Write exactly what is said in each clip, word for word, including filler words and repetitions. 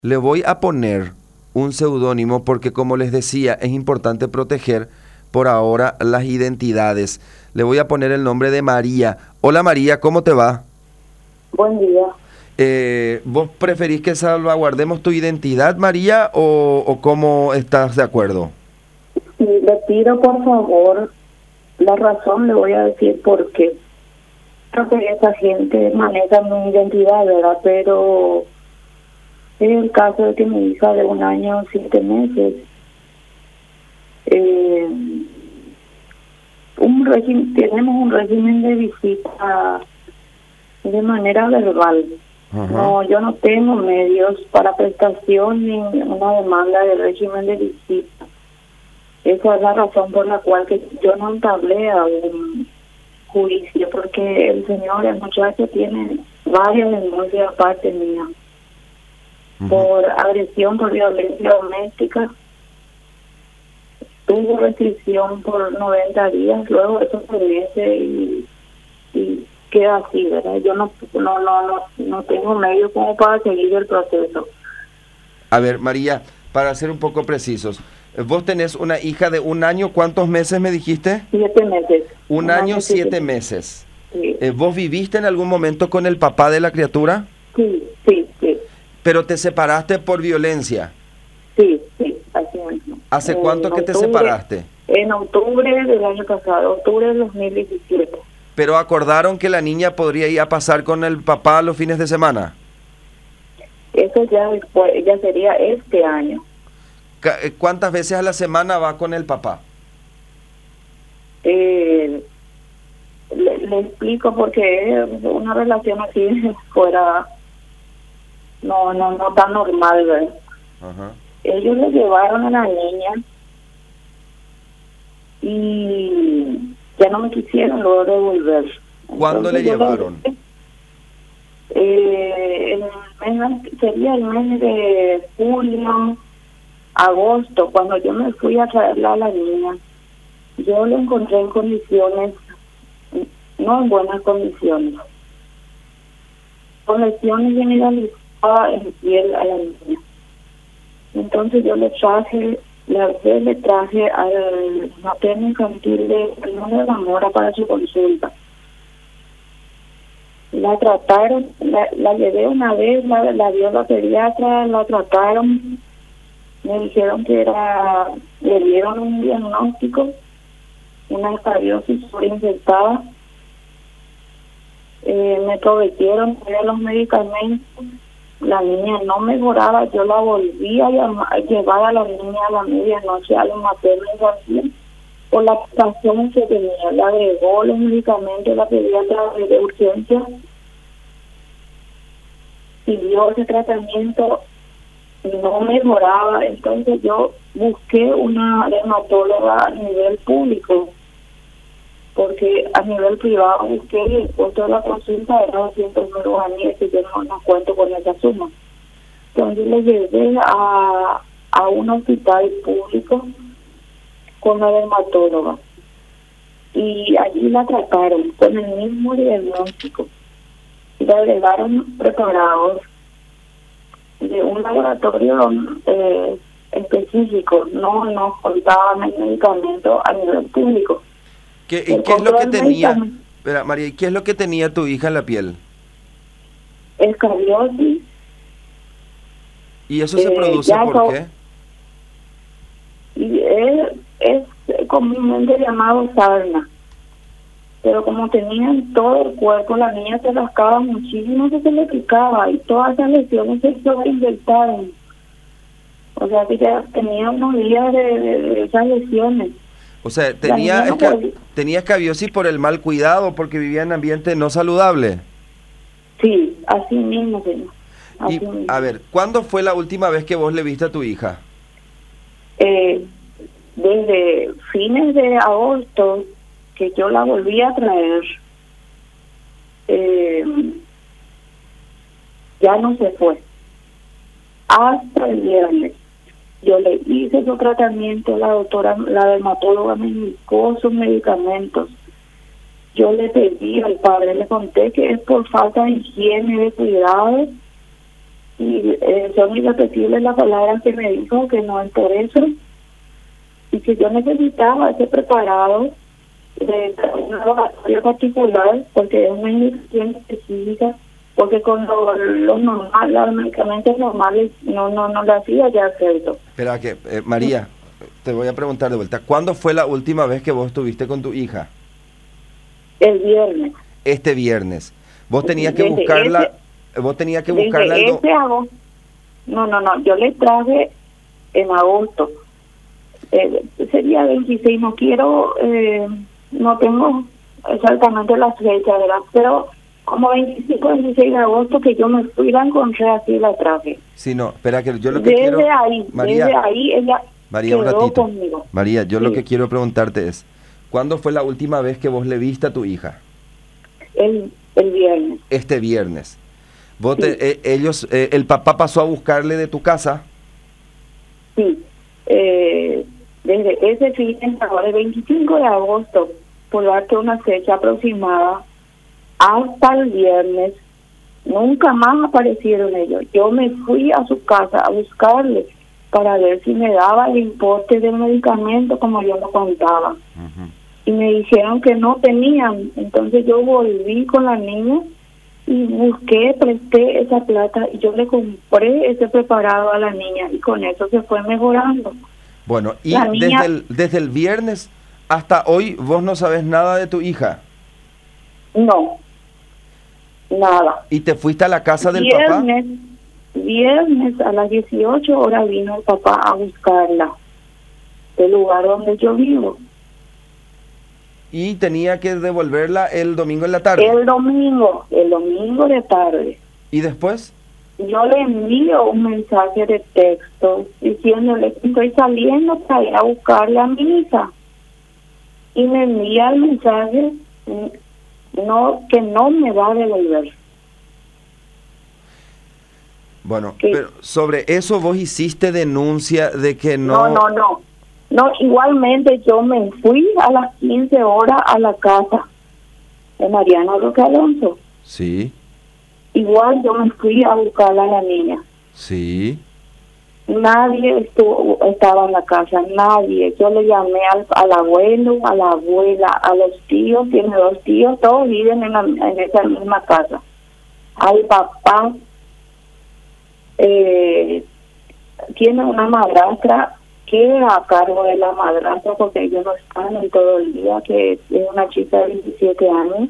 Le voy a poner un seudónimo porque, como les decía, es importante proteger por ahora las identidades. Le voy a poner el nombre de María. Hola María, ¿cómo te va? Buen día. Eh, ¿vos preferís que salvaguardemos tu identidad, María, o, o cómo estás de acuerdo? Sí, le pido por favor la razón, le voy a decir por qué. Creo que esa gente maneja mi identidad, ¿verdad? Pero es el caso de que mi hija de un año, siete meses, eh, un régimen, tenemos un régimen de visita de manera verbal. Ajá. No, yo no tengo medios para prestación ni una demanda de régimen de visita. Esa es la razón por la cual que yo no entablé a un juicio, porque el señor, el muchacho, tiene varias denuncias aparte mía Ujú. por agresión, por violencia doméstica. Tuvo restricción por noventa días, luego eso se vence y, y queda así, ¿verdad? Yo no, no, no, no, no tengo medios como para seguir el proceso. A ver, María, para ser un poco precisos, eh, vos tenés una hija de un año, ¿cuántos meses me dijiste? Siete meses. Un, Un año, año, siete, siete meses. Sí, Eh, ¿Vos viviste en algún momento con el papá de la criatura? sí, sí, sí, Pero te separaste por violencia. sí, sí, así mismo. ¿Hace Eh, cuánto en que te octubre- separaste? En octubre del año pasado, octubre del dos mil diecisiete. Pero acordaron que la niña podría ir a pasar con el papá los fines de semana. Eso ya después, ya sería este año. Ca- eh, ¿Cuántas veces a la semana va con el papá? Eh, le, le explico porque una relación así fuera no no no tan normal, ¿verdad? Ajá. Ellos le llevaron a la niña y ya no me quisieron luego devolver. ¿Cuándo le Entonces yo llevaron? Eh, el mes, sería el mes de julio, agosto, cuando yo me fui a traerla a la niña. Yo lo encontré en condiciones, no en buenas condiciones. Con lesiones generalizadas en piel a la niña. Entonces yo le traje, le, le traje al materno infantil de Primero de Zamora para su consulta. La trataron, la, la llevé una vez, la, la vio la pediatra, la trataron, me dijeron que era, le dieron un diagnóstico, una escariosis infectada, eh, me prometieron de los medicamentos, la niña no mejoraba, yo la volví a, llamar, a llevar a la niña a la medianoche al materno infantil por la situación que tenía, le agregó los medicamentos, la pediatra de urgencia, siguió ese tratamiento, no mejoraba, entonces yo busqué una dermatóloga a nivel público, porque a nivel privado busqué y el costo de la consulta era doscientos mil guaraníes, y yo no, no cuento con esa suma. Entonces le llevé a, a un hospital público con la dermatóloga y allí la trataron con el mismo diagnóstico y le agregaron preparados de un laboratorio eh, específico, no nos contaban el medicamento a nivel público. ¿Qué, y El qué es lo que costo del tenía? medicamento, Espera, María, ¿y qué es lo que tenía tu hija en la piel? escariosis, ¿Y eso se Eh, produce ya por so- qué? y es, es comúnmente llamado sarna. Pero como tenía en todo el cuerpo, la niña se rascaba muchísimo, que se le picaba y todas esas lesiones se sobreinfectaron. O sea que ya tenía unos días de, de, de esas lesiones. O sea, La tenía, niña no esca- podía- tenía escabiosis por el mal cuidado, porque vivía en ambiente no saludable. Sí, así mismo, señor. Así Y, mismo. a ver, ¿cuándo fue la última vez que vos le viste a tu hija? Eh, desde fines de agosto que yo la volví a traer, eh, ya no se fue. Hasta el viernes. Yo le hice su tratamiento, la doctora, la dermatóloga me indicó sus medicamentos. Yo le pedí al padre, le conté que es por falta de higiene, de cuidado, y eh, son irrepetibles las palabras que me dijo, que no es por eso, y que yo necesitaba ese preparado de un laboratorio particular, porque es una indicación específica, porque con lo, lo normal, los medicamentos normales no no no lo hacía ya efecto. Espera que, eh, María, te voy a preguntar de vuelta, ¿cuándo fue la última vez que vos estuviste con tu hija? El viernes. Este viernes. Vos tenías que Desde buscarla, ese, vos tenías que buscarla el desde do- ese agosto. No, no, no, yo le traje en agosto. Eh, sería veintiséis, no quiero, eh, no tengo exactamente la fecha, ¿verdad? Pero como veinticinco, veintiséis de agosto que yo me fui, la encontré así, la traje. Sí, no, espera que yo lo que Desde quiero... ahí, María, desde ahí ella María, un quedó ratito. conmigo. María, yo Sí. lo que quiero preguntarte es, ¿cuándo fue la última vez que vos le viste a tu hija? El, el viernes. Este viernes. Vos Sí. te- eh, ellos, eh, el papá pasó a buscarle de tu casa. Sí, eh, desde ese fin, ahora el veinticinco de agosto, por darte una fecha aproximada, hasta el viernes, nunca más aparecieron ellos. Yo me fui a su casa a buscarle para ver si me daba el importe del medicamento como yo lo contaba. Ujú. Y me dijeron que no tenían. Entonces yo volví con la niña y busqué, presté esa plata y yo le compré ese preparado a la niña y con eso se fue mejorando. Bueno, y La niña- desde, el, desde el viernes hasta hoy vos no sabes nada de tu hija. No, nada. ¿Y te fuiste a la casa del Viernes, viernes a las dieciocho horas vino el papá a buscarla del lugar donde yo vivo. papá? Y tenía que devolverla el domingo en la tarde. El domingo, el domingo de tarde, ¿Y después? yo le envío un mensaje de texto diciéndole que estoy saliendo para ir a buscarle a mi hija. Y me envía el mensaje no que no me va a devolver. Bueno, Sí. pero sobre eso vos hiciste denuncia de que no... No, no, no. No, igualmente yo me fui a las quince horas a la casa de Mariano Roque Alonso. Sí, Igual yo me fui a buscar a la niña. sí. Nadie estuvo, estaba en la casa, nadie. Yo le llamé al, al abuelo, a la abuela, a los tíos, tiene dos tíos, todos viven en, la, en esa misma casa. Al papá, eh, tiene una madrastra, queda a cargo de la madrastra porque ellos no están en todo el día, que es una chica de veintisiete años.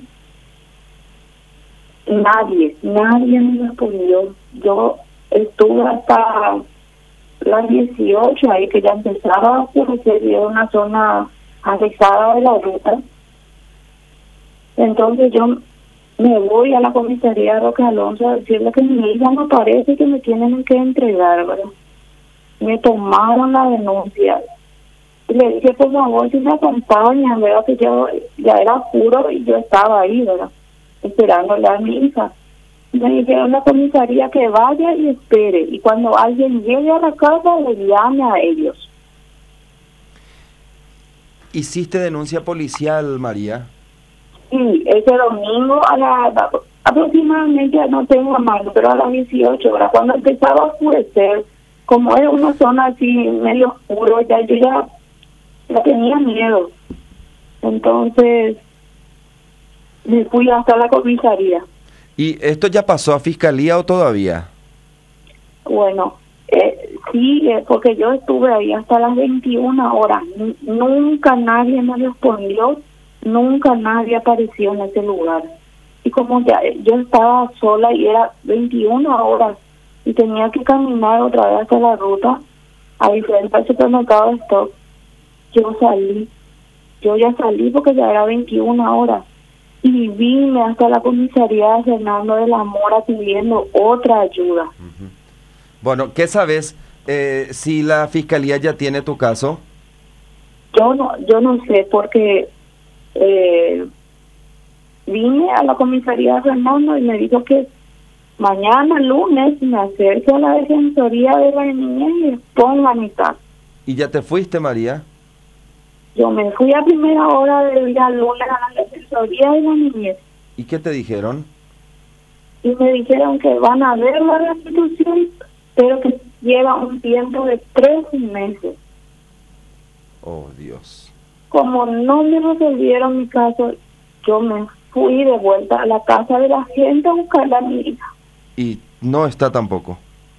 Nadie, nadie me respondió. Yo estuve hasta las dieciocho ahí que ya empezaba a oscurecer y era una zona alejada de la ruta. Entonces yo me voy a la comisaría de Roque Alonso a decirle que mi hija no aparece y que me tienen que entregar, ¿verdad? Me tomaron la denuncia. Y le dije, por favor, si me acompañan, ¿verdad? Que yo ya era oscuro y yo estaba ahí, ¿verdad? Esperándole a mi hija. Me dijeron a la comisaría que vaya y espere. Y cuando alguien llegue a la casa, le llame a ellos. ¿Hiciste denuncia policial, María? Y ese domingo a la aproximadamente, no tengo más, pero a las dieciocho horas, cuando empezaba a oscurecer, como era una zona así medio oscuro, ya yo ya, ya tenía miedo. Entonces me fui hasta la comisaría. ¿Y esto ya pasó a fiscalía o todavía? Bueno, eh, sí, eh, porque yo estuve ahí hasta las veintiuna horas. N- nunca nadie me respondió, nunca nadie apareció en ese lugar. Y como ya eh, yo estaba sola y era veintiuna horas y tenía que caminar otra vez hasta la ruta, ahí frente al supermercado de stock, yo salí. Yo ya salí porque ya era veintiuna horas. Y vine hasta la comisaría de Fernando de la Mora pidiendo otra ayuda. Ujú. Bueno, ¿qué sabes eh, si la fiscalía ya tiene tu caso? Yo no, yo no sé porque eh, vine a la comisaría de Fernando y me dijo que mañana lunes me acerque a la defensoría de la niñez y exponga mi caso. ¿Y ya te fuiste, María? Yo me fui a primera hora del día lunes a la defensoría de la niñez. ¿Y qué te dijeron? y me dijeron que van a ver la restitución, pero que lleva un tiempo de tres meses. Oh, Dios. Como no me resolvieron mi caso, yo me fui de vuelta a la casa de la gente a buscar a mi hija. Y no está tampoco.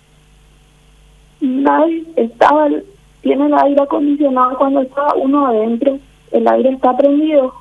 Nadie estaba, tiene el aire acondicionado cuando está uno adentro, el aire está prendido.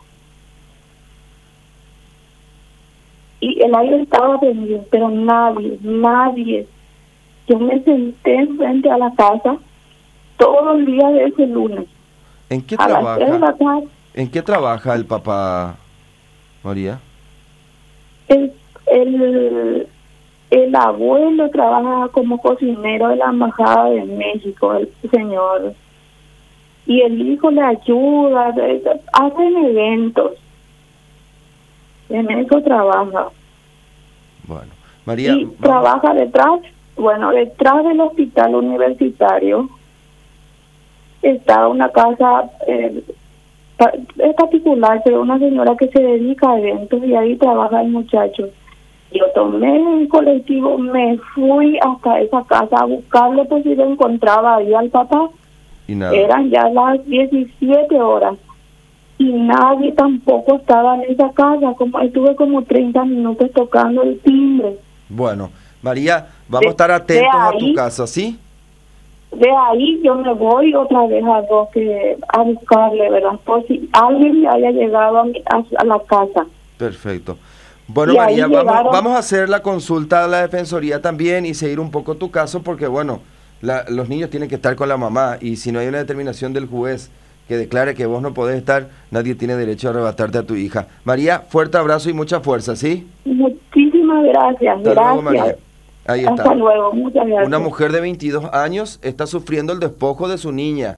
Y el aire estaba prendido, pero nadie, nadie. Yo me senté frente a la casa todo el día de ese lunes. ¿En qué a las tres de la trabaja? tarde. ¿En qué trabaja el papá, María? El, el, el abuelo trabaja como cocinero de la Embajada de México, el señor. Y el hijo le ayuda, hacen eventos. En eso trabaja. Bueno, María... Y vamos- trabaja detrás, bueno, detrás del hospital universitario está una casa, eh, pa- es particular, pero una señora que se dedica a eventos y ahí trabaja el muchacho. Yo tomé un colectivo, me fui hasta esa casa a buscarlo, pues si lo encontraba ahí al papá. y nada. Eran ya las diecisiete horas y nadie tampoco estaba en esa casa. Como estuve como treinta minutos tocando el timbre. Bueno, María, vamos De- a estar atentos de a tu ahí- caso, ¿sí? De ahí yo me voy otra vez a Roque a buscarle, ¿verdad? Por si alguien me haya llegado a, mi- a, a la casa. Perfecto. Bueno, Y ahí María, vamos, llegaron- vamos a hacer la consulta a la Defensoría también y seguir un poco tu caso porque, bueno, la- los niños tienen que estar con la mamá y si no hay una determinación del juez que declare que vos no podés estar, nadie tiene derecho a arrebatarte a tu hija. María, fuerte abrazo y mucha fuerza, ¿sí? Muchísimas gracias. Hasta gracias. luego, María. Ahí Hasta está. luego. Muchas gracias. Una mujer de veintidós años está sufriendo el despojo de su niña.